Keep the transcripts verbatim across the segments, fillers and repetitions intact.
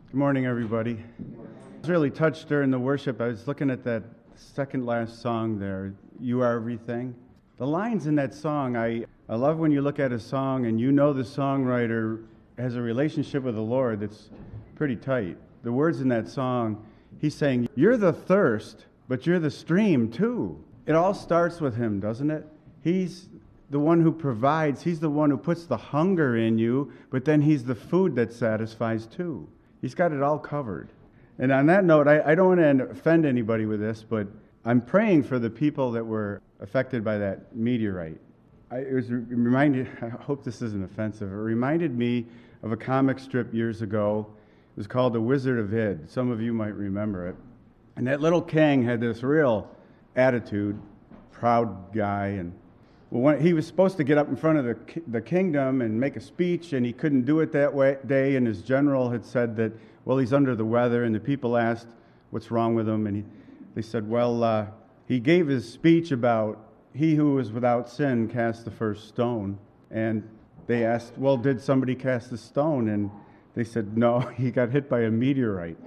Good morning, everybody. I was really touched during the worship. I was looking at that second last song there, You Are Everything. The lines in that song, I, I love when you look at a song and you know the songwriter has a relationship with the Lord that's pretty tight. The words in that song, he's saying, you're the thirst, but you're the stream too. It all starts with him, doesn't it? He's the one who provides. He's the one who puts the hunger in you, but then he's the food that satisfies too. He's got it all covered. And on that note, I, I don't want to offend anybody with this, but I'm praying for the people that were affected by that meteorite. I, it was reminded, I hope this isn't offensive, it reminded me of a comic strip years ago. It was called The Wizard of Id. Some of you might remember it. And that little king had this real attitude, proud guy, and well, when he was supposed to get up in front of the the kingdom and make a speech, and he couldn't do it that way, day, and his general had said that, well, he's under the weather, and the people asked what's wrong with him, and he, they said, well, uh, he gave his speech about he who was without sin cast the first stone, and they asked, well, did somebody cast the stone? And they said, no, he got hit by a meteorite.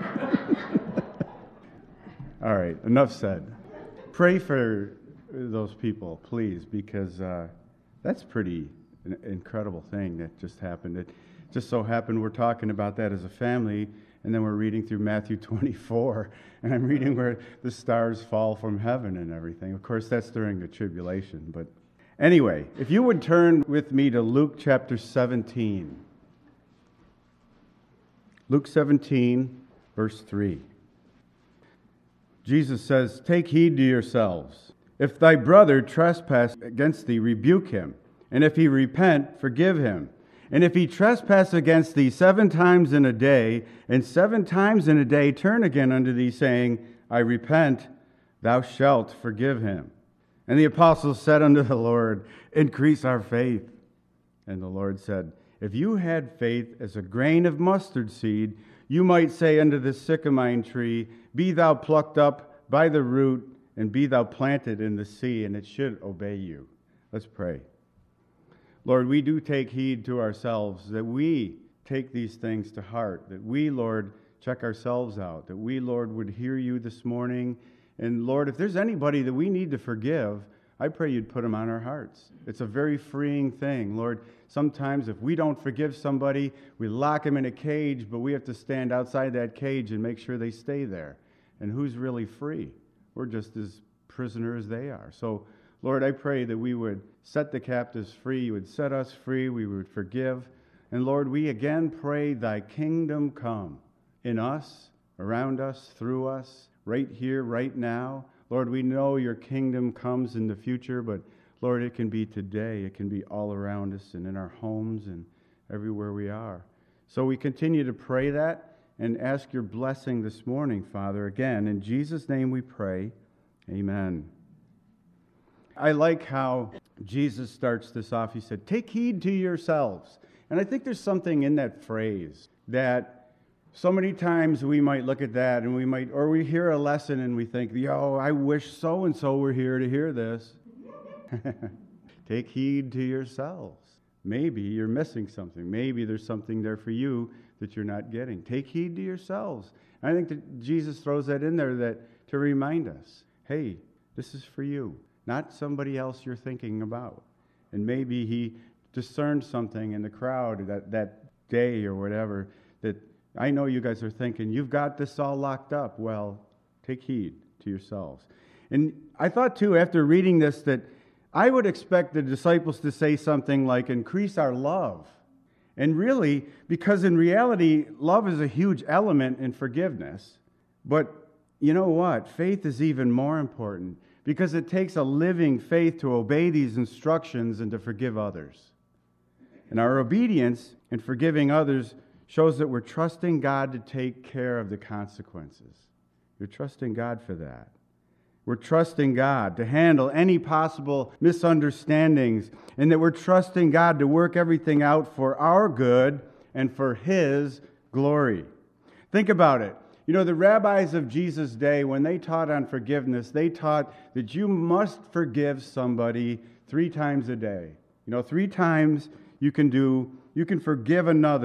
All right, enough said. Pray for those people, please, because uh, that's pretty an incredible thing that just happened. It just so happened we're talking about that as a family, and then we're reading through Matthew twenty-four, and I'm reading where the stars fall from heaven and everything. Of course, that's during the tribulation. But anyway, if you would turn with me to Luke chapter seventeen. Luke seventeen, verse three. Jesus says, "Take heed to yourselves. If thy brother trespass against thee, rebuke him. And if he repent, forgive him. And if he trespass against thee seven times in a day, and seven times in a day turn again unto thee, saying, I repent, thou shalt forgive him. And the apostles said unto the Lord, Increase our faith. And the Lord said, If you had faith as a grain of mustard seed, you might say unto this sycamore tree, Be thou plucked up by the root, and be thou planted in the sea, and it should obey you." Let's pray. Lord, we do take heed to ourselves, that we take these things to heart, that we, Lord, check ourselves out, that we, Lord, would hear you this morning. And Lord, if there's anybody that we need to forgive, I pray you'd put them on our hearts. It's a very freeing thing. Lord, sometimes if we don't forgive somebody, we lock them in a cage, but we have to stand outside that cage and make sure they stay there. And who's really free? We're just as prisoner as they are. So, Lord, I pray that we would set the captives free. You would set us free. We would forgive. And, Lord, we again pray thy kingdom come in us, around us, through us, right here, right now. Lord, we know your kingdom comes in the future, but, Lord, it can be today. It can be all around us and in our homes and everywhere we are. So we continue to pray that and ask your blessing this morning, Father. Again, in Jesus' name we pray. Amen. I like how Jesus starts this off. He said, take heed to yourselves. And I think there's something in that phrase that so many times we might look at that and we might, or we hear a lesson and we think, yo, I wish so-and-so were here to hear this. Take heed to yourselves. Maybe you're missing something. Maybe there's something there for you that you're not getting. Take heed to yourselves. And I think that Jesus throws that in there that to remind us, hey, this is for you, not somebody else you're thinking about. And maybe he discerned something in the crowd that, that day or whatever that I know you guys are thinking, you've got this all locked up. Well, take heed to yourselves. And I thought, too, after reading this, that I would expect the disciples to say something like, increase our love. And really, because in reality, love is a huge element in forgiveness. But you know what? Faith is even more important because it takes a living faith to obey these instructions and to forgive others. And our obedience in forgiving others shows that we're trusting God to take care of the consequences. You're trusting God for that. We're trusting God to handle any possible misunderstandings, and that we're trusting God to work everything out for our good and for His glory. Think about it. You know, the rabbis of Jesus' day, when they taught on forgiveness, they taught that you must forgive somebody three times a day. You know, three times you can do, you can forgive another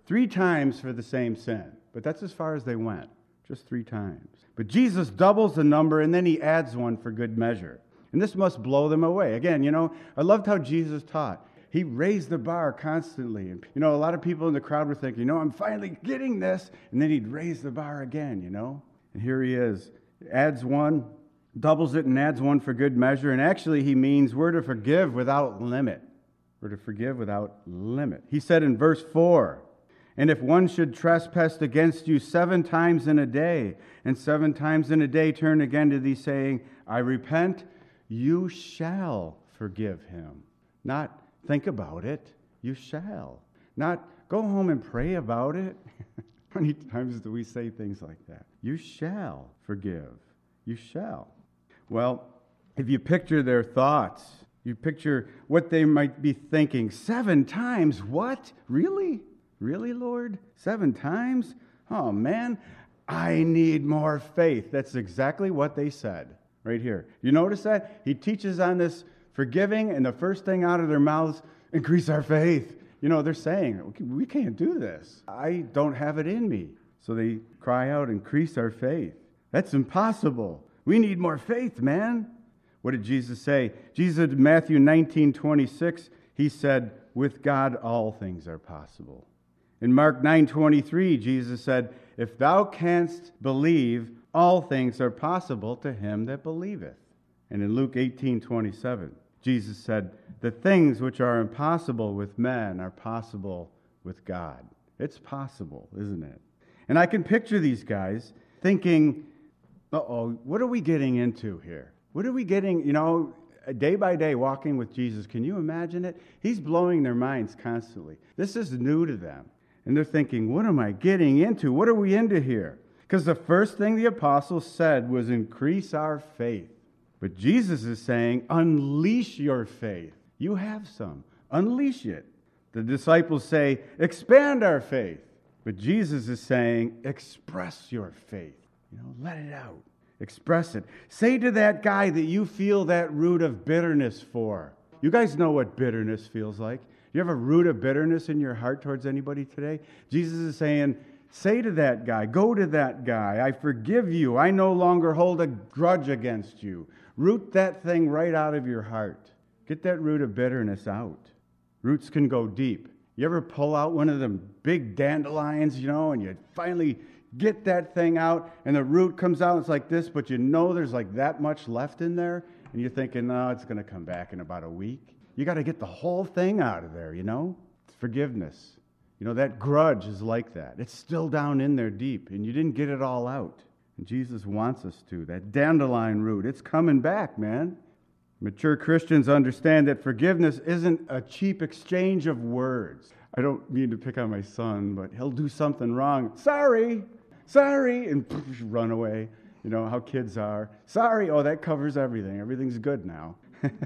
Three times for the same sin. But that's as far as they went. Just three times. But Jesus doubles the number, and then he adds one for good measure. And this must blow them away. Again, you know, I loved how Jesus taught. He raised the bar constantly. And, you know, a lot of people in the crowd were thinking, you know, I'm finally getting this. And then he'd raise the bar again, you know. And here he is. Adds one, doubles it, and adds one for good measure. And actually, he means we're to forgive without limit. We're to forgive without limit. He said in verse four, and if one should trespass against you seven times in a day, and seven times in a day turn again to thee, saying, I repent, you shall forgive him. Not think about it, you shall. Not go home and pray about it. How many times do we say things like that? You shall forgive. You shall. Well, if you picture their thoughts, you picture what they might be thinking. Seven times? What? Really? Really, Lord? Seven times? Oh, man, I need more faith. That's exactly what they said right here. You notice that? He teaches on this forgiving, and the first thing out of their mouths, increase our faith. You know, they're saying, we can't do this. I don't have it in me. So they cry out, increase our faith. That's impossible. We need more faith, man. What did Jesus say? Jesus in Matthew nineteen twenty-six, he said, with God all things are possible. In Mark nine twenty-three, Jesus said, if thou canst believe, all things are possible to him that believeth. And in Luke eighteen twenty-seven, Jesus said, the things which are impossible with men are possible with God. It's possible, isn't it? And I can picture these guys thinking, uh-oh, what are we getting into here? What are we getting, you know, day by day walking with Jesus? Can you imagine it? He's blowing their minds constantly. This is new to them. And they're thinking, what am I getting into? What are we into here? Because the first thing the apostles said was increase our faith. But Jesus is saying, unleash your faith. You have some. Unleash it. The disciples say, expand our faith. But Jesus is saying, express your faith. You know, let it out. Express it. Say to that guy that you feel that root of bitterness for. You guys know what bitterness feels like. You have a root of bitterness in your heart towards anybody today? Jesus is saying, say to that guy, go to that guy, I forgive you. I no longer hold a grudge against you. Root that thing right out of your heart. Get that root of bitterness out. Roots can go deep. You ever pull out one of them big dandelions, you know, and you finally get that thing out, and the root comes out, it's like this, but you know there's like that much left in there, and you're thinking, no, it's going to come back in about a week. You got to get the whole thing out of there, you know? Forgiveness. You know, that grudge is like that. It's still down in there deep, and you didn't get it all out. And Jesus wants us to. That dandelion root, it's coming back, man. Mature Christians understand that forgiveness isn't a cheap exchange of words. I don't mean to pick on my son, but he'll do something wrong. Sorry, sorry, and poof, run away. You know how kids are. Sorry, oh, that covers everything. Everything's good now.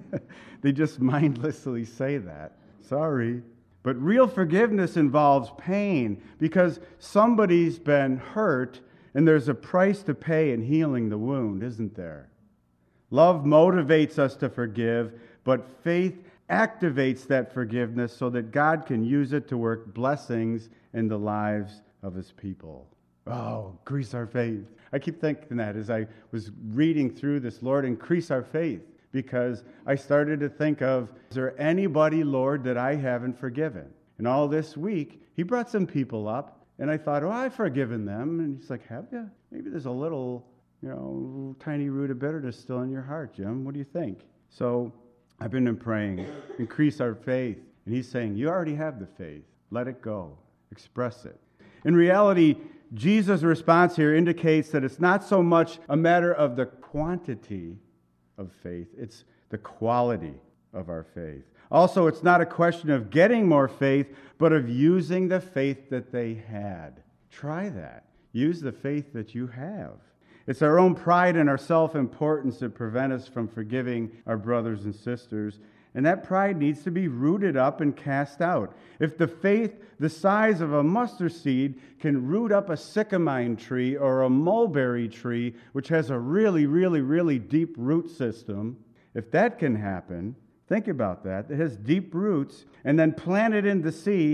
They just mindlessly say that. Sorry. But real forgiveness involves pain because somebody's been hurt and there's a price to pay in healing the wound, isn't there? Love motivates us to forgive, but faith activates that forgiveness so that God can use it to work blessings in the lives of his people. Oh, increase our faith. I keep thinking that as I was reading through this, Lord, increase our faith. Because I started to think of, is there anybody, Lord, that I haven't forgiven? And all this week, he brought some people up, and I thought, oh, I've forgiven them. And he's like, have you? Maybe there's a little, you know, tiny root of bitterness still in your heart, Jim. What do you think? So I've been praying, increase our faith. And he's saying, you already have the faith. Let it go. Express it. In reality, Jesus' response here indicates that it's not so much a matter of the quantity of faith, it's the quality of our faith. Also, it's not a question of getting more faith, but of using the faith that they had. Try that. Use the faith that you have. It's our own pride and our self-importance that prevent us from forgiving our brothers and sisters, and that pride needs to be rooted up and cast out. If the faith the size of a mustard seed can root up a sycamine tree or a mulberry tree, which has a really, really, really deep root system, if that can happen, think about that, it has deep roots, and then plant it in the sea,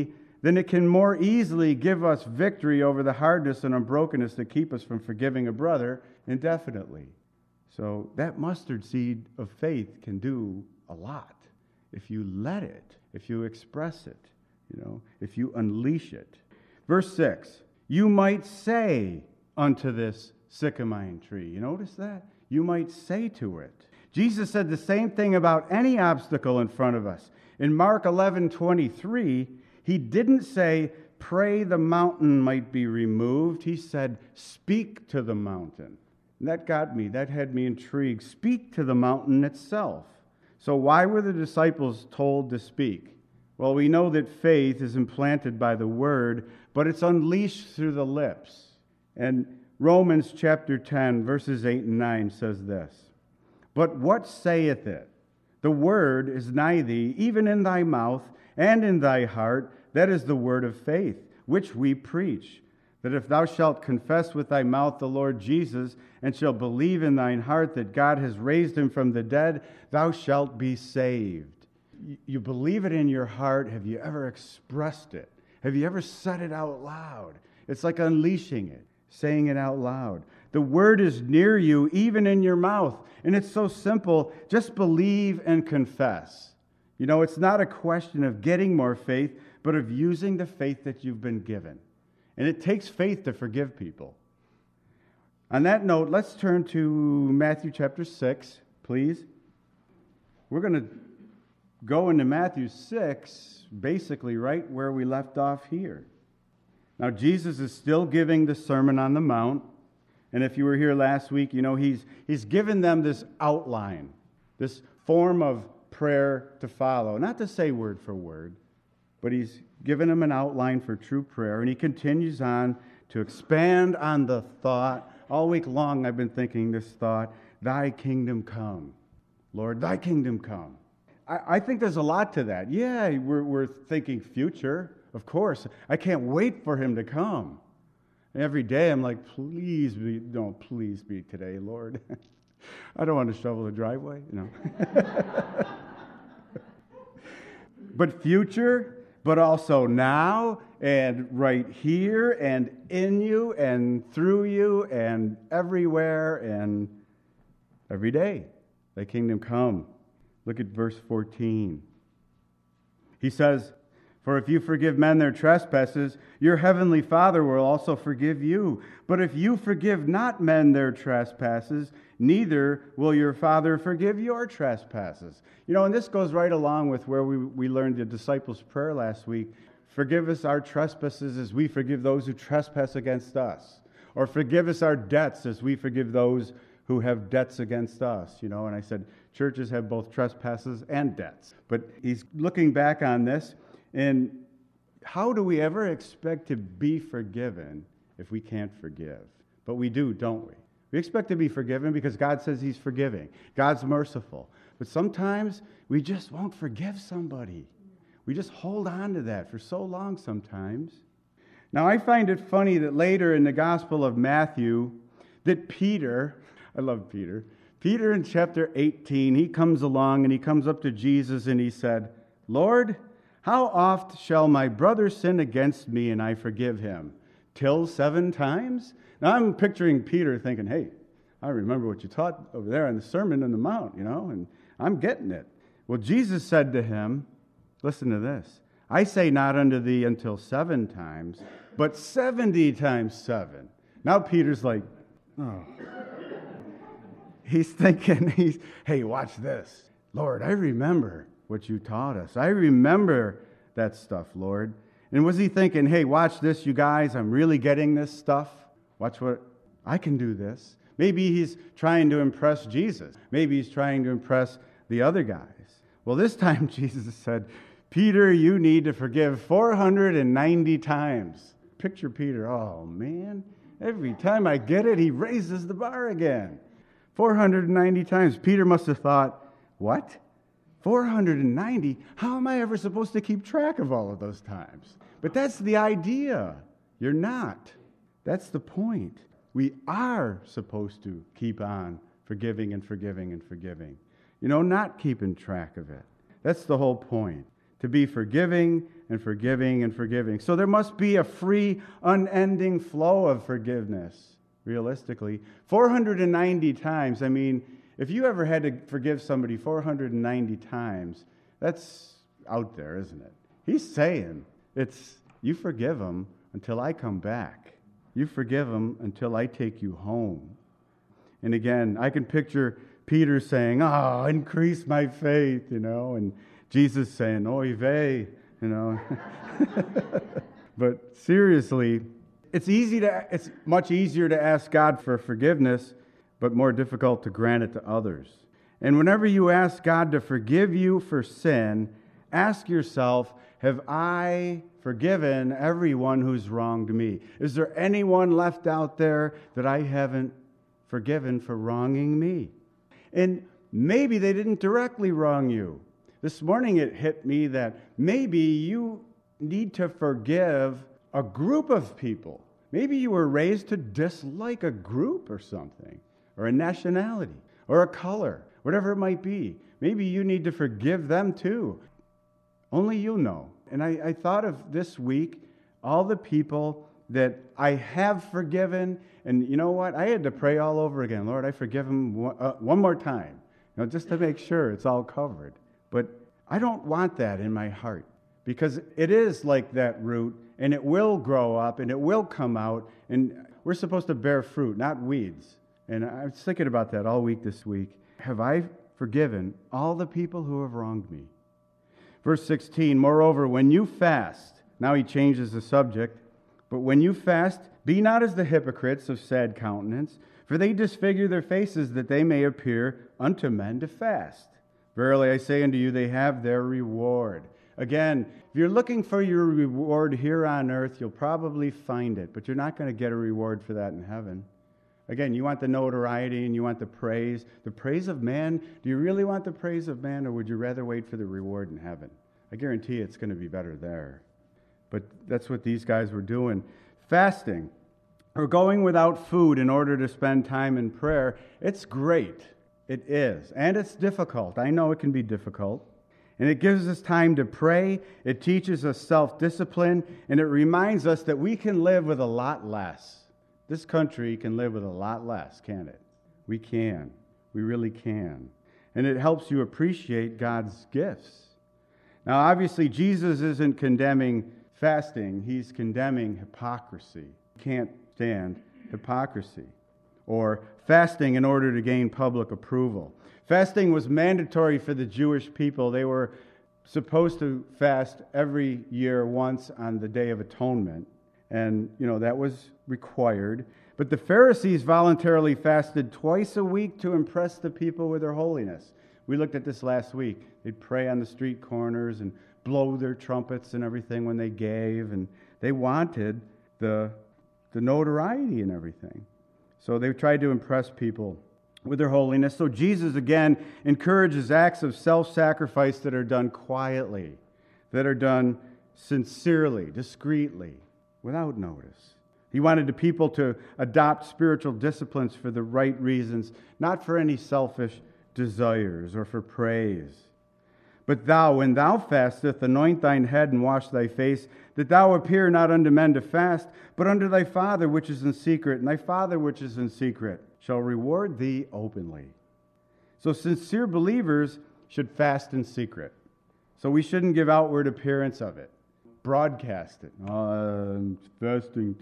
then it can more easily give us victory over the hardness and unbrokenness that keep us from forgiving a brother indefinitely. So that mustard seed of faith can do a lot if you let it, if you express it, you know, if you unleash it. Verse six, you might say unto this sycamine tree. You notice that? You might say to it. Jesus said the same thing about any obstacle in front of us. In Mark eleven twenty-three, he didn't say, pray the mountain might be removed. He said, speak to the mountain. And that got me. That had me intrigued. Speak to the mountain itself. So why were the disciples told to speak? Well, we know that faith is implanted by the word, but it's unleashed through the lips. And Romans chapter ten, verses eight and nine says this, but what saith it? The word is nigh thee, even in thy mouth and in thy heart. That is the word of faith, which we preach. That if thou shalt confess with thy mouth the Lord Jesus, and shalt believe in thine heart that God has raised him from the dead, thou shalt be saved. You believe it in your heart. Have you ever expressed it? Have you ever said it out loud? It's like unleashing it, saying it out loud. The word is near you, even in your mouth. And it's so simple. Just believe and confess. You know, it's not a question of getting more faith, but of using the faith that you've been given. And it takes faith to forgive people. On that note, let's turn to Matthew chapter six, please. We're going to go into Matthew six, basically right where we left off here. Now, Jesus is still giving the Sermon on the Mount. And if you were here last week, you know, he's, he's given them this outline, this form of prayer to follow. Not to say word for word, but he's given them an outline for true prayer. And he continues on to expand on the thought. All week long I've been thinking this thought, thy kingdom come. Lord, thy kingdom come. I, I think there's a lot to that. Yeah, we're, we're thinking future, of course. I can't wait for him to come. Every day I'm like, please be, don't please be today, Lord. I don't want to shovel the driveway, you know. But future, but also now and right here and in you and through you and everywhere and every day. Thy kingdom come. Look at verse fourteen. He says, for if you forgive men their trespasses, your heavenly Father will also forgive you. But if you forgive not men their trespasses, neither will your Father forgive your trespasses. You know, and this goes right along with where we, we learned the disciples' prayer last week. Forgive us our trespasses as we forgive those who trespass against us. Or forgive us our debts as we forgive those who have debts against us. You know, and I said churches have both trespasses and debts. But he's looking back on this. And how do we ever expect to be forgiven if we can't forgive? But we do, don't we? We expect to be forgiven because God says he's forgiving. God's merciful. But sometimes we just won't forgive somebody. We just hold on to that for so long sometimes. Now, I find it funny that later in the Gospel of Matthew, that Peter, I love Peter, Peter in chapter eighteen, he comes along and he comes up to Jesus and he said, Lord, how oft shall my brother sin against me and I forgive him? Till seven times? Now I'm picturing Peter thinking, hey, I remember what you taught over there in the Sermon on the Mount, you know, and I'm getting it. Well, Jesus said to him, listen to this, I say not unto thee until seven times, but seventy times seven. Now Peter's like, oh. He's thinking, he's, hey, watch this. Lord, I remember what you taught us. I remember that stuff, Lord. And was he thinking, hey, watch this, you guys, I'm really getting this stuff. Watch what, I can do this. Maybe he's trying to impress Jesus. Maybe he's trying to impress the other guys. Well, this time Jesus said, Peter, you need to forgive four hundred ninety times. Picture Peter, oh man, every time I get it, he raises the bar again. four hundred ninety times. Peter must have thought, what? four hundred ninety? How am I ever supposed to keep track of all of those times? But that's the idea. You're not. That's the point. We are supposed to keep on forgiving and forgiving and forgiving. You know, not keeping track of it. That's the whole point. to be forgiving and forgiving and forgiving. So there must be a free, unending flow of forgiveness, realistically. four hundred ninety times, I mean, if you ever had to forgive somebody four hundred ninety times, that's out there, isn't it? He's saying, it's, you forgive them until I come back. You forgive them until I take you home. And again, I can picture Peter saying, oh, increase my faith, you know, and Jesus saying, oy vey, you know. But seriously, it's easy to, it's much easier to ask God for forgiveness, but more difficult to grant it to others. And whenever you ask God to forgive you for sin, ask yourself, have I forgiven everyone who's wronged me? Is there anyone left out there that I haven't forgiven for wronging me? And maybe they didn't directly wrong you. This morning it hit me that maybe you need to forgive a group of people. Maybe you were raised to dislike a group or something, or a nationality, or a color, whatever it might be. Maybe you need to forgive them too. Only you know. And I, I thought of this week, all the people that I have forgiven, and you know what? I had to pray all over again. Lord, I forgive them one, uh, one more time, you know, just to make sure it's all covered. But I don't want that in my heart, because it is like that root, and it will grow up, and it will come out, and we're supposed to bear fruit, not weeds. And I was thinking about that all week this week. Have I forgiven all the people who have wronged me? Verse sixteen, moreover, when you fast, now he changes the subject, but when you fast, be not as the hypocrites of sad countenance, for they disfigure their faces that they may appear unto men to fast. Verily I say unto you, they have their reward. Again, if you're looking for your reward here on earth, you'll probably find it, but you're not going to get a reward for that in heaven. Again, you want the notoriety and you want the praise. The praise of man, do you really want the praise of man, or would you rather wait for the reward in heaven? I guarantee it's going to be better there. But that's what these guys were doing. Fasting, or going without food in order to spend time in prayer, it's great. It is. And it's difficult. I know it can be difficult. And it gives us time to pray. It teaches us self-discipline. And it reminds us that we can live with a lot less. This country can live with a lot less, can't it? We can. We really can. And it helps you appreciate God's gifts. Now, obviously, Jesus isn't condemning fasting. He's condemning hypocrisy. You can't stand hypocrisy. Or fasting in order to gain public approval. Fasting was mandatory for the Jewish people. They were supposed to fast every year once on the Day of Atonement. And, you know, that was required. But the Pharisees voluntarily fasted twice a week to impress the people with their holiness. We looked at this last week. They'd pray on the street corners and blow their trumpets and everything when they gave. And they wanted the, the notoriety and everything. So they tried to impress people with their holiness. So Jesus, again, encourages acts of self-sacrifice that are done quietly, that are done sincerely, discreetly, without notice. He wanted the people to adopt spiritual disciplines for the right reasons, not for any selfish desires or for praise. But thou, when thou fastest, anoint thine head and wash thy face, that thou appear not unto men to fast, but unto thy Father which is in secret, and thy Father which is in secret shall reward thee openly. So sincere believers should fast in secret. So we shouldn't give outward appearance of it. Broadcast it. Oh, I'm fasting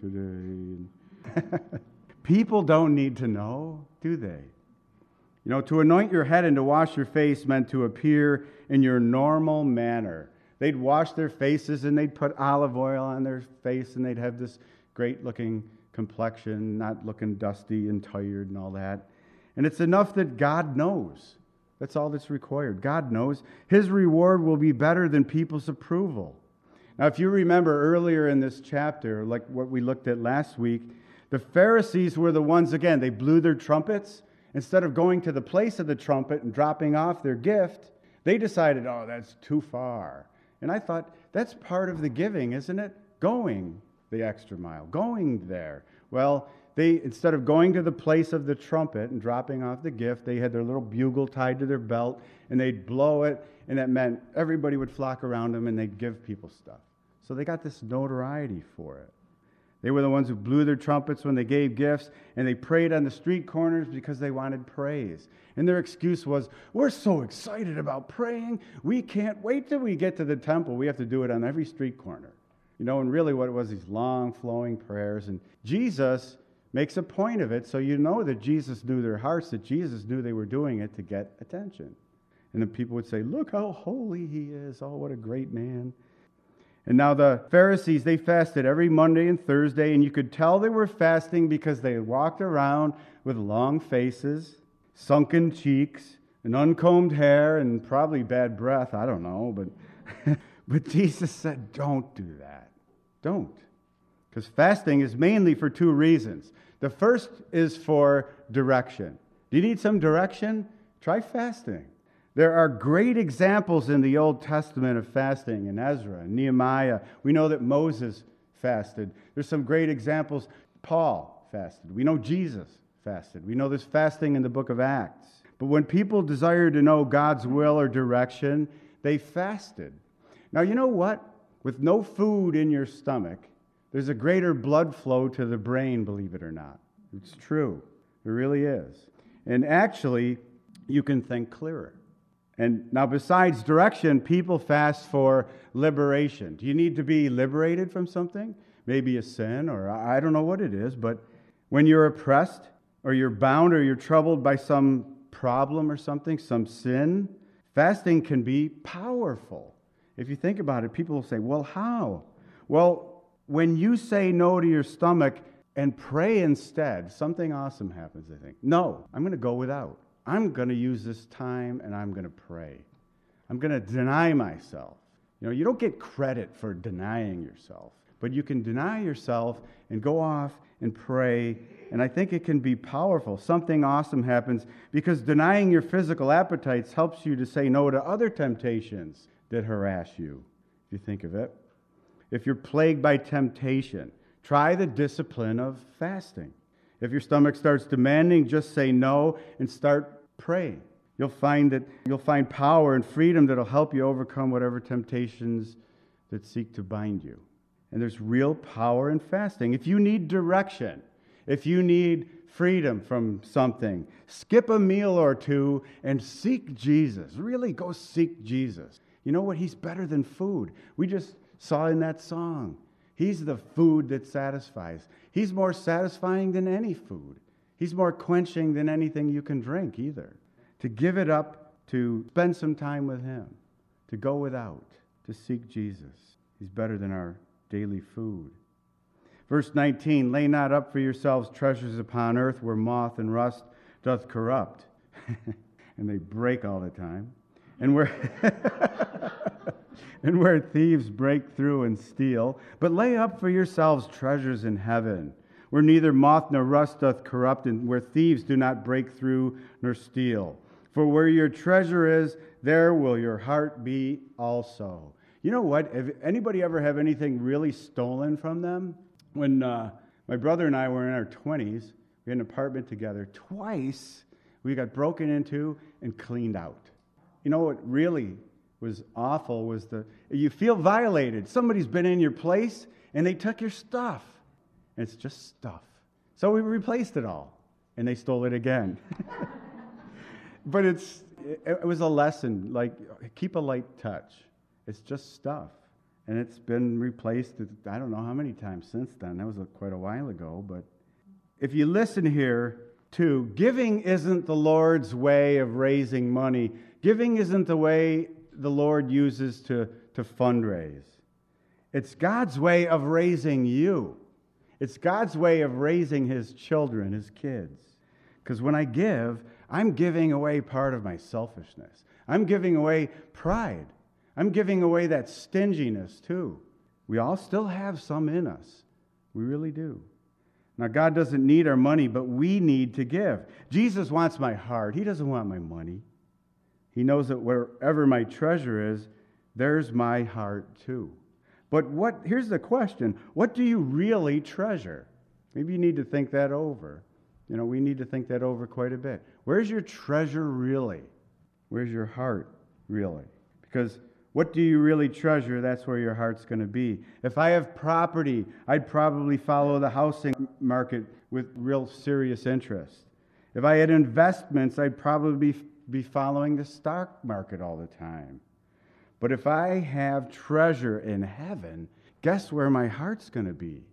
today. People don't need to know, do they? You know, to anoint your head and to wash your face meant to appear in your normal manner. They'd wash their faces and they'd put olive oil on their face and they'd have this great-looking complexion, not looking dusty and tired and all that. And it's enough that God knows. That's all that's required. God knows. His reward will be better than people's approval. Now, if you remember earlier in this chapter, like what we looked at last week, the Pharisees were the ones, again, they blew their trumpets. Instead of going to the place of the trumpet and dropping off their gift, they decided, oh, that's too far. And I thought, that's part of the giving, isn't it? Going the extra mile, going there Well, they, instead of going to the place of the trumpet and dropping off the gift, they had their little bugle tied to their belt, and they'd blow it, and that meant everybody would flock around them, and they'd give people stuff. So they got this notoriety for it. They were the ones who blew their trumpets when they gave gifts, and they prayed on the street corners because they wanted praise. And their excuse was, we're so excited about praying, we can't wait till we get to the temple. We have to do it on every street corner. You know, and really what it was, these long, flowing prayers. And Jesus makes a point of it, so you know that Jesus knew their hearts, that Jesus knew they were doing it to get attention. And then people would say, look how holy he is. Oh, what a great man. And now the Pharisees, they fasted every Monday and Thursday, and you could tell they were fasting because they walked around with long faces, sunken cheeks, and uncombed hair, and probably bad breath. I don't know, but, but Jesus said, don't do that. Don't. Because fasting is mainly for two reasons. The first is for direction. Do you need some direction? Try fasting. There are great examples in the Old Testament of fasting in Ezra and Nehemiah. We know that Moses fasted. There's some great examples. Paul fasted. We know Jesus fasted. We know there's fasting in the book of Acts. But when people desire to know God's will or direction, they fasted. Now, you know what? With no food in your stomach, there's a greater blood flow to the brain, believe it or not. It's true. It really is. And actually, you can think clearer. And now besides direction, people fast for liberation. Do you need to be liberated from something? Maybe a sin, or I don't know what it is, but when you're oppressed, or you're bound, or you're troubled by some problem or something, some sin, fasting can be powerful. If you think about it, people will say, well, how? Well, when you say no to your stomach and pray instead, something awesome happens, I think. No, I'm going to go without. I'm going to use this time and I'm going to pray. I'm going to deny myself. You know, you don't get credit for denying yourself, but you can deny yourself and go off and pray, and I think it can be powerful. Something awesome happens because denying your physical appetites helps you to say no to other temptations that harass you, if you think of it. If you're plagued by temptation, try the discipline of fasting. If your stomach starts demanding, just say no and start praying. You'll find that you'll find power and freedom that'll help you overcome whatever temptations that seek to bind you. And there's real power in fasting. If you need direction, if you need freedom from something, skip a meal or two and seek Jesus. Really go seek Jesus. You know what? He's better than food. We just saw in that song. He's the food that satisfies. He's more satisfying than any food. He's more quenching than anything you can drink either. To give it up, to spend some time with him, to go without, to seek Jesus. He's better than our daily food. Verse nineteen, lay not up for yourselves treasures upon earth where moth and rust doth corrupt. And they break all the time. And where... and where thieves break through and steal, but lay up for yourselves treasures in heaven, where neither moth nor rust doth corrupt, and where thieves do not break through nor steal. For where your treasure is, there will your heart be also. You know what? Have anybody ever have anything really stolen from them? When uh, my brother and I were in our twenties, we had an apartment together. Twice we got broken into and cleaned out. You know what really was awful was the, you feel violated. Somebody's been in your place and they took your stuff. And it's just stuff. So we replaced it all and they stole it again. But it's, it, it was a lesson, like keep a light touch. It's just stuff. And it's been replaced, I don't know how many times since then. That was a, quite a while ago. But if you listen here too, giving isn't the Lord's way of raising money. Giving isn't the way the Lord uses to, to fundraise. It's God's way of raising you. It's God's way of raising his children, his kids. Because when I give, I'm giving away part of my selfishness. I'm giving away pride. I'm giving away that stinginess too. We all still have some in us. We really do. Now, God doesn't need our money, but we need to give. Jesus wants my heart. He doesn't want my money. He knows that wherever my treasure is, there's my heart too. But what? Here's the question. What do you really treasure? Maybe you need to think that over. You know, we need to think that over quite a bit. Where's your treasure really? Where's your heart really? Because what do you really treasure? That's where your heart's going to be. If I have property, I'd probably follow the housing market with real serious interest. If I had investments, I'd probably be following the stock market all the time. But if I have treasure in heaven, guess where my heart's going to be?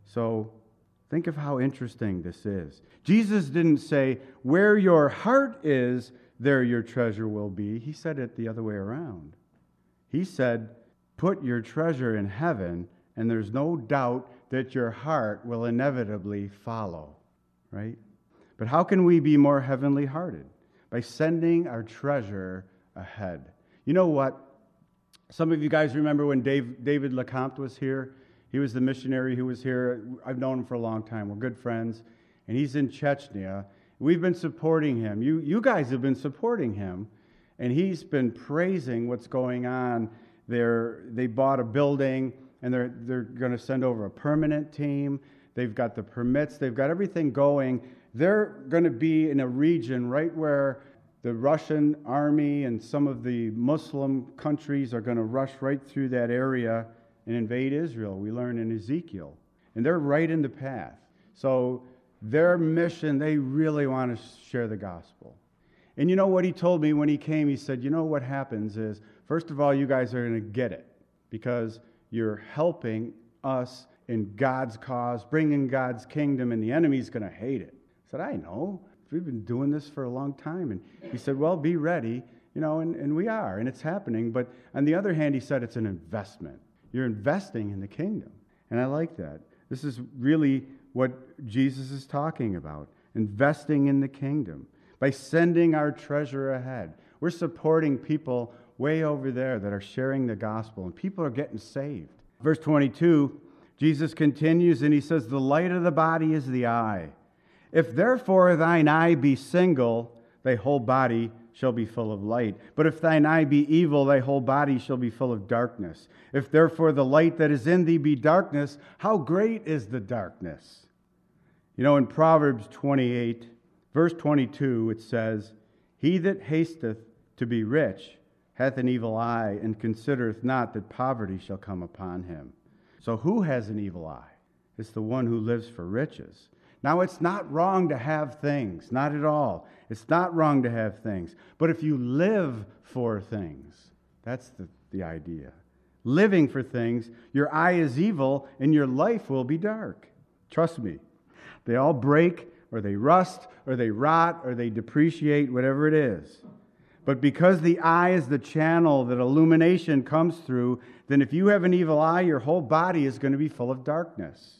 So think of how interesting this is. Jesus didn't say, where your heart is, there your treasure will be. He said it the other way around. He said, put your treasure in heaven, and there's no doubt that your heart will inevitably follow, right? But how can we be more heavenly hearted? By sending our treasure ahead. You know what? Some of you guys remember when Dave, David LeCompte was here? He was the missionary who was here. I've known him for a long time. We're good friends. And he's in Chechnya. We've been supporting him. You, you guys have been supporting him. And he's been praising what's going on. They're, they bought a building, and they're, they're going to send over a permanent team. They've got the permits. They've got everything going. They're going to be in a region right where the Russian army and some of the Muslim countries are going to rush right through that area and invade Israel. We learn in Ezekiel. And they're right in the path. So their mission, they really want to share the gospel. And you know what he told me when he came? He said, you know what happens is, first of all, you guys are going to get it because you're helping us in God's cause, bringing God's kingdom, and the enemy's going to hate it. I said, I know. We've been doing this for a long time. And he said, well, be ready. You know, and, and we are, and it's happening. But on the other hand, he said it's an investment. You're investing in the kingdom. And I like that. This is really what Jesus is talking about, investing in the kingdom. By sending our treasure ahead. We're supporting people way over there that are sharing the gospel, and people are getting saved. Verse twenty-two, Jesus continues, and he says, the light of the body is the eye. If therefore thine eye be single, thy whole body shall be full of light. But if thine eye be evil, thy whole body shall be full of darkness. If therefore the light that is in thee be darkness, how great is the darkness? You know, in Proverbs twenty-eight, verse twenty-two, it says, he that hasteth to be rich hath an evil eye, and considereth not that poverty shall come upon him. So who has an evil eye? It's the one who lives for riches. Now, it's not wrong to have things, not at all. It's not wrong to have things. But if you live for things, that's the, the idea. Living for things, your eye is evil, and your life will be dark. Trust me. They all break, or they rust, or they rot, or they depreciate, whatever it is. But because the eye is the channel that illumination comes through, then if you have an evil eye, your whole body is going to be full of darkness.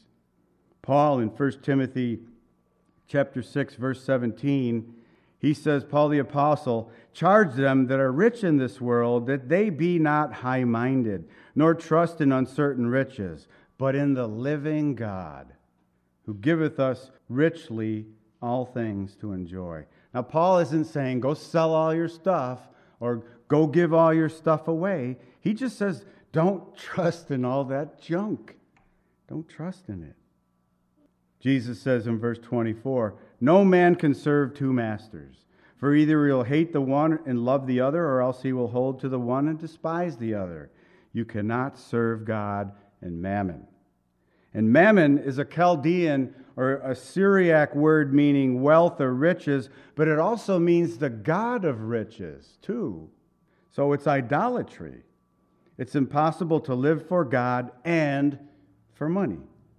Paul in First Timothy chapter six, verse seventeen, he says, Paul the apostle, charge them that are rich in this world, that they be not high-minded, nor trust in uncertain riches, but in the living God, who giveth us richly all things to enjoy. Now, Paul isn't saying, go sell all your stuff or go give all your stuff away. He just says, don't trust in all that junk. Don't trust in it. Jesus says in verse twenty-four, no man can serve two masters, for either he'll hate the one and love the other, or else he will hold to the one and despise the other. You cannot serve God and mammon. And mammon is a Chaldean or a Syriac word meaning wealth or riches, but it also means the God of riches, too. So it's idolatry. It's impossible to live for God and for money.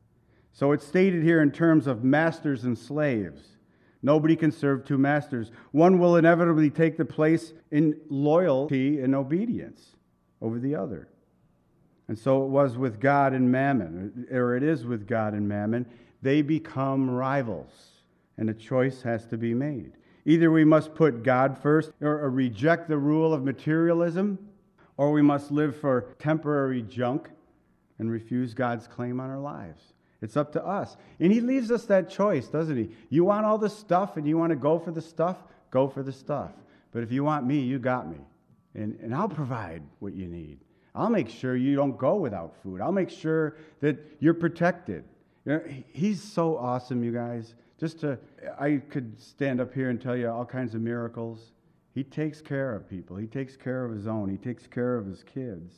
So it's stated here in terms of masters and slaves. Nobody can serve two masters. One will inevitably take the place in loyalty and obedience over the other. And so it was with God and mammon, or it is with God and mammon. They become rivals, and a choice has to be made. Either we must put God first or reject the rule of materialism, or we must live for temporary junk and refuse God's claim on our lives. It's up to us. And he leaves us that choice, doesn't he? You want all the stuff and you want to go for the stuff? Go for the stuff. But if you want me, you got me. And, and I'll provide what you need. I'll make sure you don't go without food. I'll make sure that you're protected. You know, he's so awesome, you guys. Just to, I could stand up here and tell you all kinds of miracles. He takes care of people. He takes care of his own. He takes care of his kids.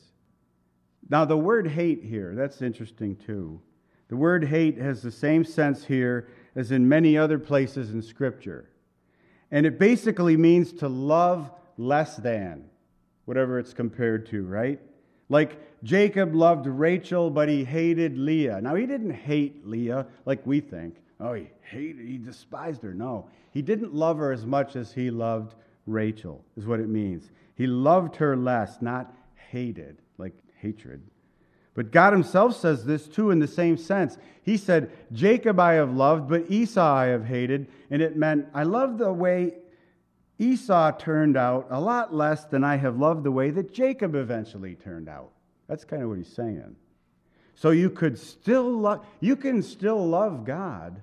Now, the word hate here, that's interesting too. The word hate has the same sense here as in many other places in Scripture. And it basically means to love less than, whatever it's compared to, right? Like Jacob loved Rachel, but he hated Leah. Now, he didn't hate Leah like we think. Oh, he hated, he despised her. No, he didn't love her as much as he loved Rachel, is what it means. He loved her less, not hated, like hatred. But God himself says this too in the same sense. He said, Jacob I have loved, but Esau I have hated. And it meant, I love the way Esau turned out a lot less than I have loved the way that Jacob eventually turned out. That's kind of what he's saying. So you could still love, you can still love God,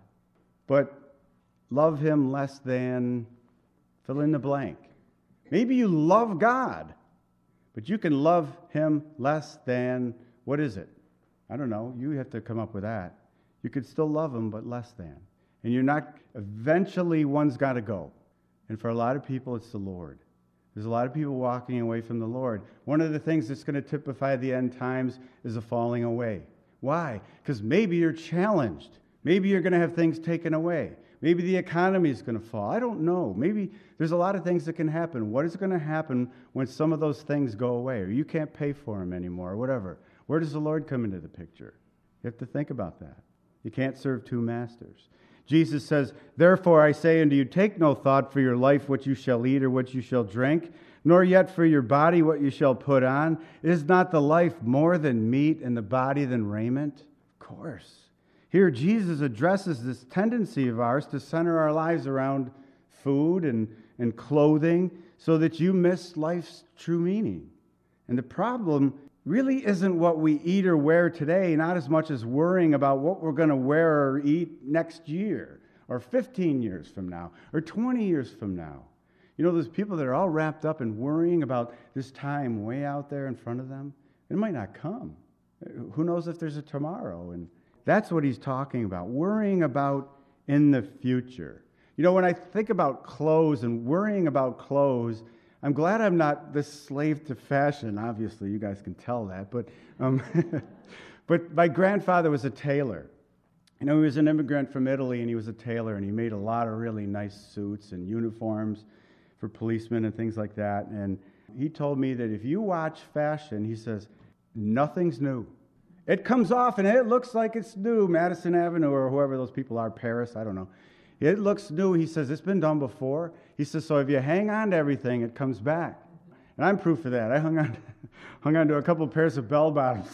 but love him less than fill in the blank. Maybe you love God, but you can love him less than, what is it? I don't know. You have to come up with that. You could still love him, but less than. And you're not, eventually one's got to go. And for a lot of people, it's the Lord. There's a lot of people walking away from the Lord. One of the things that's going to typify the end times is a falling away. Why? Because maybe you're challenged. Maybe you're going to have things taken away. Maybe the economy is going to fall. I don't know. Maybe there's a lot of things that can happen. What is going to happen when some of those things go away, or you can't pay for them anymore, or whatever? Where does the Lord come into the picture? You have to think about that. You can't serve two masters. Jesus says, therefore I say unto you, take no thought for your life what you shall eat or what you shall drink, nor yet for your body what you shall put on. Is not the life more than meat and the body than raiment? Of course. Here Jesus addresses this tendency of ours to center our lives around food and, and clothing so that you miss life's true meaning. And the problem really isn't what we eat or wear today, not as much as worrying about what we're going to wear or eat next year, or fifteen years from now, or twenty years from now. You know, there's people that are all wrapped up in worrying about this time way out there in front of them. It might not come. Who knows if there's a tomorrow? And that's what he's talking about, worrying about in the future. You know, when I think about clothes and worrying about clothes, I'm glad I'm not this slave to fashion. Obviously, you guys can tell that. But um, but my grandfather was a tailor. You know, he was an immigrant from Italy, and he was a tailor, and he made a lot of really nice suits and uniforms for policemen and things like that. And he told me that if you watch fashion, he says, nothing's new. It comes off, and it looks like it's new, Madison Avenue or whoever those people are, Paris, I don't know. It looks new. He says, it's been done before. He says, so if you hang on to everything, it comes back. And I'm proof of that. I hung on, hung on to a couple of pairs of bell bottoms.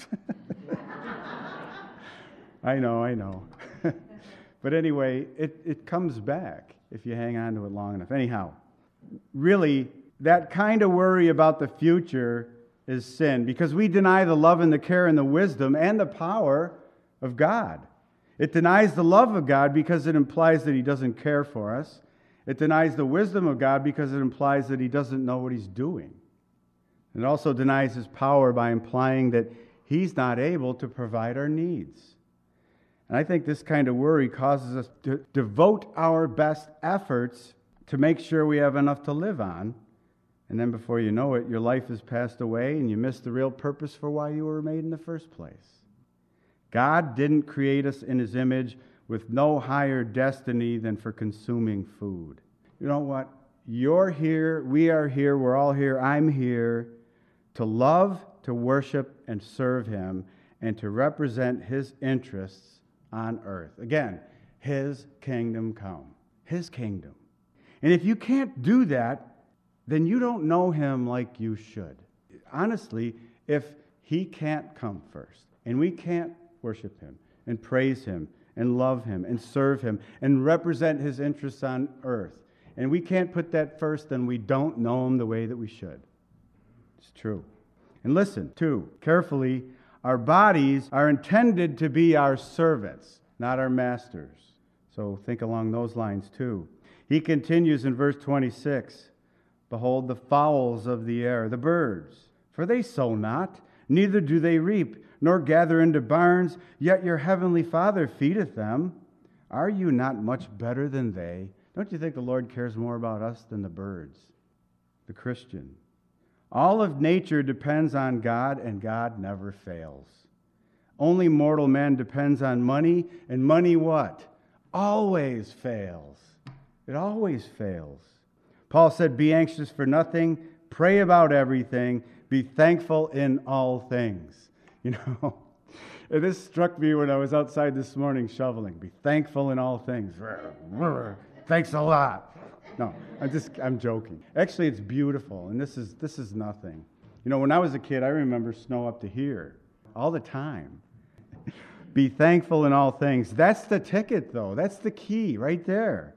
I know, I know. But anyway, it, it comes back if you hang on to it long enough. Anyhow, really, that kind of worry about the future is sin, because we deny the love and the care and the wisdom and the power of God. It denies the love of God because it implies that he doesn't care for us. It denies the wisdom of God because it implies that he doesn't know what he's doing. It also denies his power by implying that he's not able to provide our needs. And I think this kind of worry causes us to devote our best efforts to make sure we have enough to live on. And then before you know it, your life has passed away and you miss the real purpose for why you were made in the first place. God didn't create us in his image with no higher destiny than for consuming food. You know what? You're here, we are here, we're all here, I'm here to love, to worship, and serve him, and to represent his interests on earth. Again, his kingdom come. His kingdom. And if you can't do that, then you don't know him like you should. Honestly, if he can't come first, and we can't worship him, and praise him, and love him, and serve him, and represent his interests on earth, and we can't put that first, then we don't know him the way that we should. It's true. And listen, too, carefully, our bodies are intended to be our servants, not our masters. So think along those lines, too. He continues in verse twenty-six, behold the fowls of the air, the birds, for they sow not, neither do they reap, nor gather into barns, yet your heavenly Father feedeth them. Are you not much better than they? Don't you think the Lord cares more about us than the birds? The Christian. All of nature depends on God, and God never fails. Only mortal man depends on money, and money what? Always fails. It always fails. Paul said, be anxious for nothing, pray about everything, be thankful in all things. You know, and this struck me when I was outside this morning shoveling. Be thankful in all things. Thanks a lot. No, I'm just, I'm joking. Actually, it's beautiful, and this is this is nothing. You know, when I was a kid, I remember snow up to here all the time. Be thankful in all things. That's the ticket, though. That's the key right there.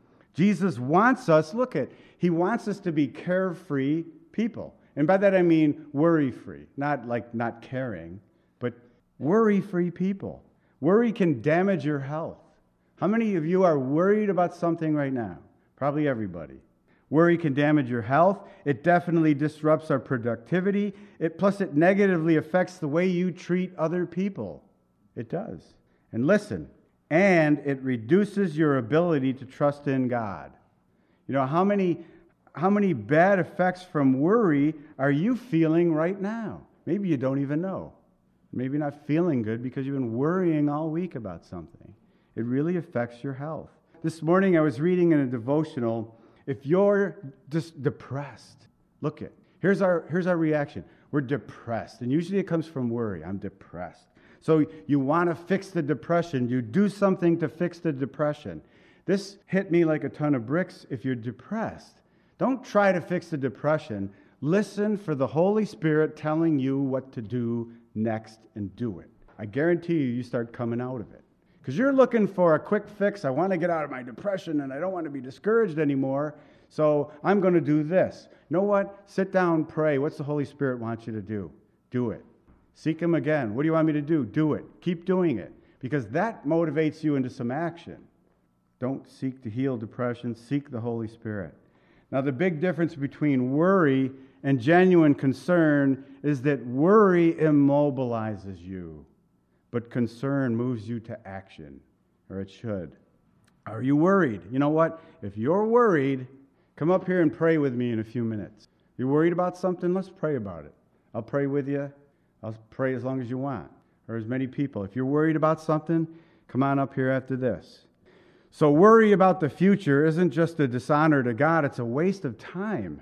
Jesus wants us, look at, he wants us to be carefree people. And by that I mean worry-free, not like not caring, but worry-free people. Worry can damage your health. How many of you are worried about something right now? Probably everybody. Worry can damage your health. It definitely disrupts our productivity. It, plus, it negatively affects the way you treat other people. It does. And listen, and it reduces your ability to trust in God. You know, how many, how many bad effects from worry are you feeling right now? Maybe you don't even know. Maybe you're not feeling good because you've been worrying all week about something. It really affects your health. This morning I was reading in a devotional, if you're just depressed, look it. Here's our, here's our reaction. We're depressed. And usually it comes from worry. I'm depressed. So you want to fix the depression. You do something to fix the depression. This hit me like a ton of bricks. If you're depressed, don't try to fix the depression. Listen for the Holy Spirit telling you what to do next and do it. I guarantee you, you start coming out of it. Because you're looking for a quick fix. I want to get out of my depression and I don't want to be discouraged anymore. So I'm going to do this. You know what? Sit down, pray. What's the Holy Spirit want you to do? Do it. Seek Him again. What do you want me to do? Do it. Keep doing it. Because that motivates you into some action. Don't seek to heal depression. Seek the Holy Spirit. Now, the big difference between worry and genuine concern is that worry immobilizes you, but concern moves you to action, or it should. Are you worried? You know what? If you're worried, come up here and pray with me in a few minutes. You're worried about something? Let's pray about it. I'll pray with you. I'll pray as long as you want, or as many people. If you're worried about something, come on up here after this. So worry about the future isn't just a dishonor to God, it's a waste of time.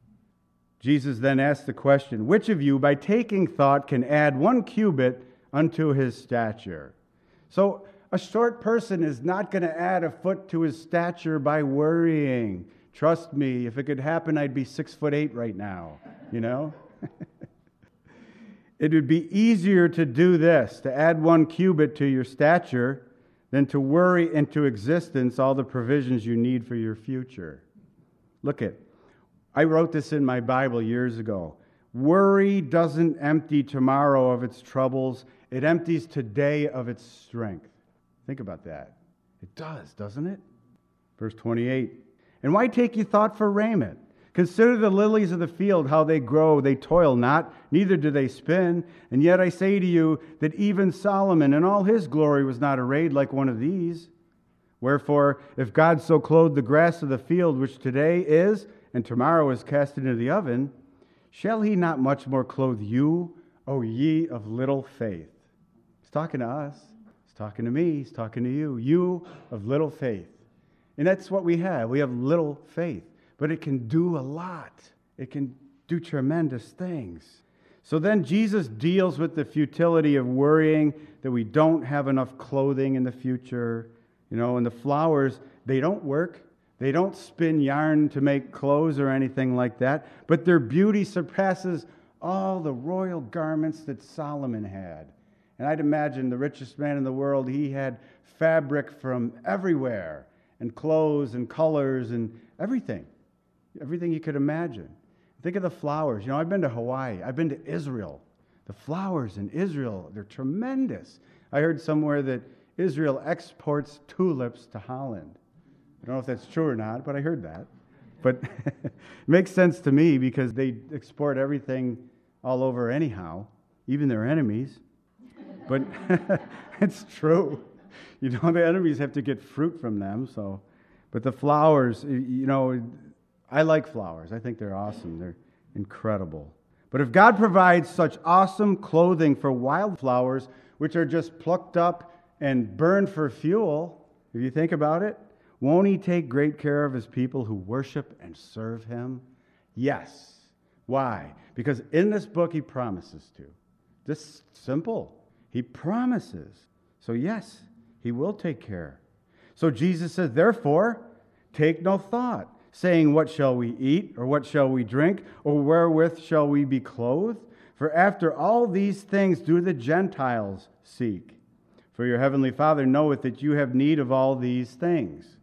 Jesus then asked the question, which of you, by taking thought, can add one cubit unto his stature? So a short person is not going to add a foot to his stature by worrying. Trust me, if it could happen, I'd be six foot eight right now, you know? It would be easier to do this, to add one cubit to your stature, than to worry into existence all the provisions you need for your future. Look at, I wrote this in my Bible years ago. Worry doesn't empty tomorrow of its troubles. It empties today of its strength. Think about that. It does, doesn't it? Verse twenty-eight. And why take ye thought for raiment? Consider the lilies of the field, how they grow. They toil not, neither do they spin. And yet I say to you that even Solomon in all his glory was not arrayed like one of these. Wherefore, if God so clothed the grass of the field, which today is, and tomorrow is cast into the oven, shall he not much more clothe you, O ye of little faith? He's talking to us. He's talking to me. He's talking to you. You of little faith. And that's what we have. We have little faith. But it can do a lot. It can do tremendous things. So then Jesus deals with the futility of worrying that we don't have enough clothing in the future. You know, and the flowers, they don't work. They don't spin yarn to make clothes or anything like that. But their beauty surpasses all the royal garments that Solomon had. And I'd imagine the richest man in the world, he had fabric from everywhere, and clothes and colors and everything. Everything you could imagine. Think of the flowers. You know, I've been to Hawaii. I've been to Israel. The flowers in Israel, they're tremendous. I heard somewhere that Israel exports tulips to Holland. I don't know if that's true or not, but I heard that. But it makes sense to me because they export everything all over anyhow, even their enemies. But it's true. You know, the enemies have to get fruit from them, so. But the flowers, you know, I like flowers. I think they're awesome. They're incredible. But if God provides such awesome clothing for wildflowers, which are just plucked up and burned for fuel, if you think about it, won't he take great care of his people who worship and serve him? Yes. Why? Because in this book he promises to. Just simple. He promises. So yes, he will take care. So Jesus says, therefore, take no thought, saying, what shall we eat, or what shall we drink, or wherewith shall we be clothed? For after all these things do the Gentiles seek. For your heavenly Father knoweth that you have need of all these things.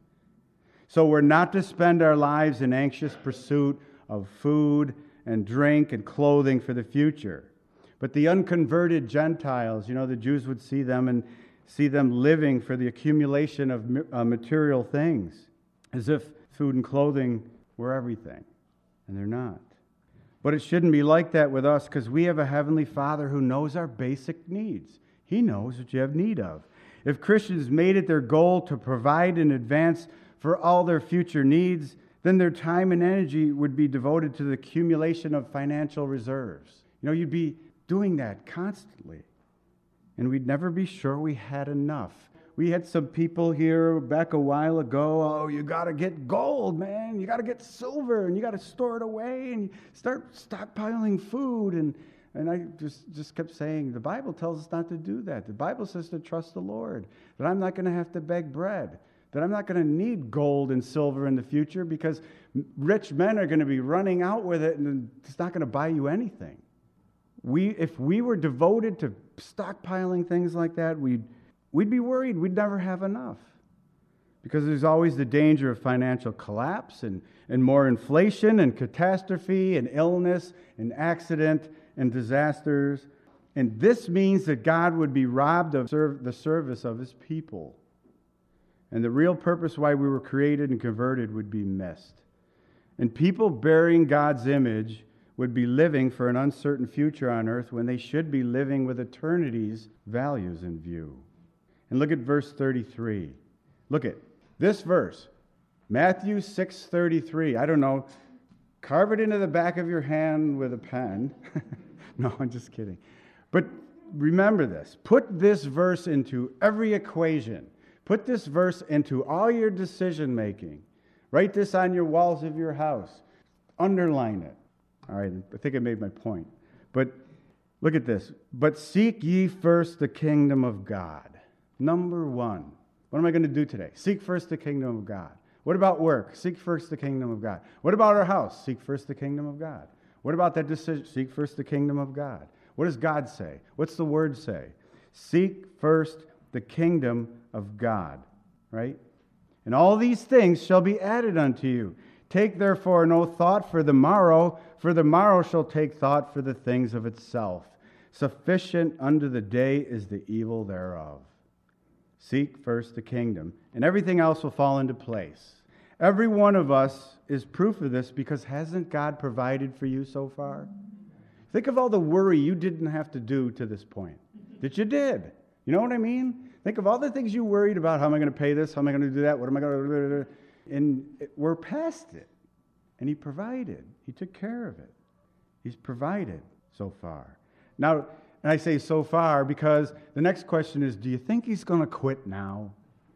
So we're not to spend our lives in anxious pursuit of food and drink and clothing for the future. But the unconverted Gentiles, you know, the Jews would see them and see them living for the accumulation of uh, material things, as if food and clothing were everything, and they're not. But it shouldn't be like that with us, because we have a Heavenly Father who knows our basic needs. He knows what you have need of. If Christians made it their goal to provide in advance for all their future needs, then their time and energy would be devoted to the accumulation of financial reserves. You know, you'd be doing that constantly. And we'd never be sure we had enough. We had some people here back a while ago, oh, you got to get gold, man. You got to get silver, and you got to store it away, and you start stockpiling food. And, and I just, just kept saying, the Bible tells us not to do that. The Bible says to trust the Lord, that I'm not going to have to beg bread, that I'm not going to need gold and silver in the future, because rich men are going to be running out with it, and it's not going to buy you anything. We, if we were devoted to stockpiling things like that, we'd, we'd be worried we'd never have enough. Because there's always the danger of financial collapse and, and more inflation and catastrophe and illness and accident and disasters. And this means that God would be robbed of serve, the service of his people. And the real purpose why we were created and converted would be missed. And people bearing God's image would be living for an uncertain future on earth when they should be living with eternity's values in view. And look at verse thirty-three. Look at this verse, Matthew six thirty-three. I don't know, carve it into the back of your hand with a pen. No, I'm just kidding. But remember this. Put this verse into every equation. Put this verse into all your decision making. Write this on your walls of your house. Underline it. All right, I think I made my point. But look at this. But seek ye first the kingdom of God. Number one. What am I going to do today? Seek first the kingdom of God. What about work? Seek first the kingdom of God. What about our house? Seek first the kingdom of God. What about that decision? Seek first the kingdom of God. What does God say? What's the word say? Seek first the kingdom of God. Right? And all these things shall be added unto you. Take therefore no thought for the morrow, for the morrow shall take thought for the things of itself. Sufficient unto the day is the evil thereof. Seek first the kingdom, and everything else will fall into place. Every one of us is proof of this, because hasn't God provided for you so far? Think of all the worry you didn't have to do to this point, that you did. You know what I mean? Think of all the things you worried about. How am I going to pay this? How am I going to do that? What am I going to do? And we're past it. And he provided. He took care of it. He's provided so far. Now, and I say so far because the next question is, do you think he's going to quit now?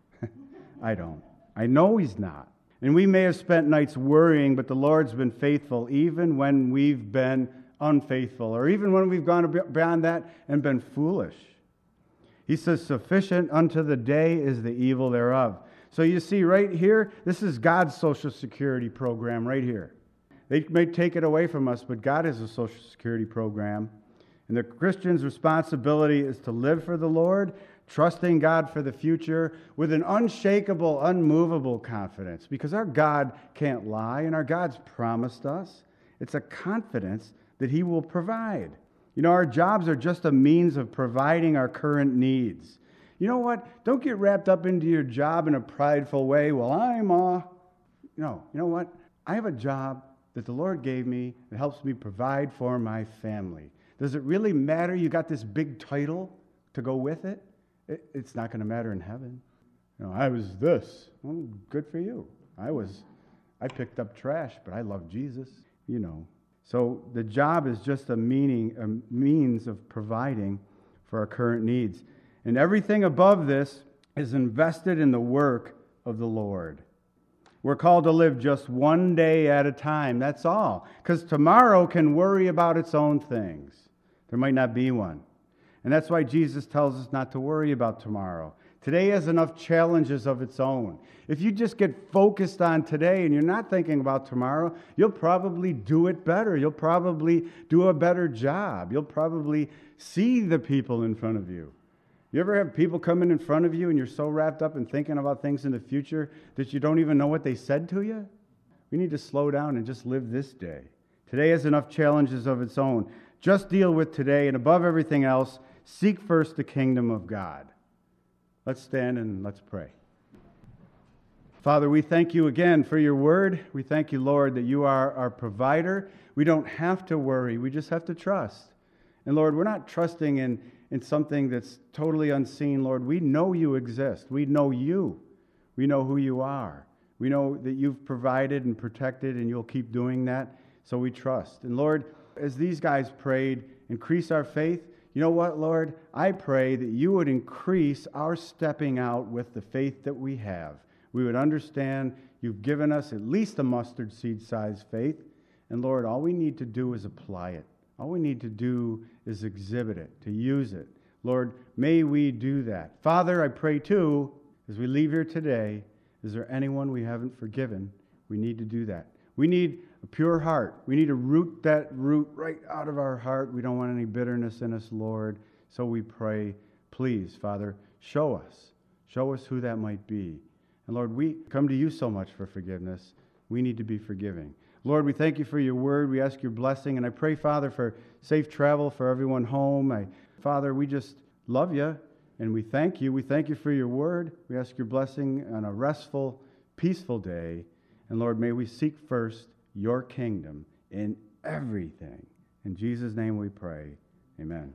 I don't. I know he's not. And we may have spent nights worrying, but the Lord's been faithful even when we've been unfaithful, or even when we've gone beyond that and been foolish. He says, sufficient unto the day is the evil thereof. So you see right here, this is God's Social Security program right here. They may take it away from us, but God has a Social Security program. And the Christian's responsibility is to live for the Lord, trusting God for the future with an unshakable, unmovable confidence. Because our God can't lie, and our God's promised us. It's a confidence that he will provide. You know, our jobs are just a means of providing our current needs. You know what? Don't get wrapped up into your job in a prideful way. Well, I'm, uh, no, you know what? I have a job that the Lord gave me that helps me provide for my family. Does it really matter you got this big title? to go with it, it it's not going to matter in heaven. You know, I was this. Well, good for you. I was, I picked up trash, but I love Jesus, you know. So the job is just a meaning, a means of providing for our current needs. And everything above this is invested in the work of the Lord. We're called to live just one day at a time, that's all. Because tomorrow can worry about its own things. There might not be one. And that's why Jesus tells us not to worry about tomorrow. Today has enough challenges of its own. If you just get focused on today and you're not thinking about tomorrow, you'll probably do it better. You'll probably do a better job. You'll probably see the people in front of you. You ever have people coming in front of you and you're so wrapped up in thinking about things in the future that you don't even know what they said to you? We need to slow down and just live this day. Today has enough challenges of its own. Just deal with today, and above everything else, seek first the kingdom of God. Let's stand and let's pray. Father, we thank you again for your word. We thank you, Lord, that you are our provider. We don't have to worry. We just have to trust. And Lord, we're not trusting in, in something that's totally unseen, Lord. We know you exist. We know you. We know who you are. We know that you've provided and protected, and you'll keep doing that. So we trust. And Lord, as these guys prayed, increase our faith. You know what, Lord? I pray that you would increase our stepping out with the faith that we have. We would understand you've given us at least a mustard seed size faith. And Lord, all we need to do is apply it. All we need to do is exhibit it, to use it. Lord, may we do that. Father, I pray too, as we leave here today, is there anyone we haven't forgiven? We need to do that. We need a pure heart. We need to root that root right out of our heart. We don't want any bitterness in us, Lord. So we pray, please, Father, show us. Show us who that might be. And Lord, we come to you so much for forgiveness. We need to be forgiving. Lord, we thank you for your word. We ask your blessing. And I pray, Father, for safe travel for everyone home. I, Father, we just love you and we thank you. We thank you for your word. We ask your blessing on a restful, peaceful day. And Lord, may we seek first your kingdom in everything. In Jesus' name we pray. Amen.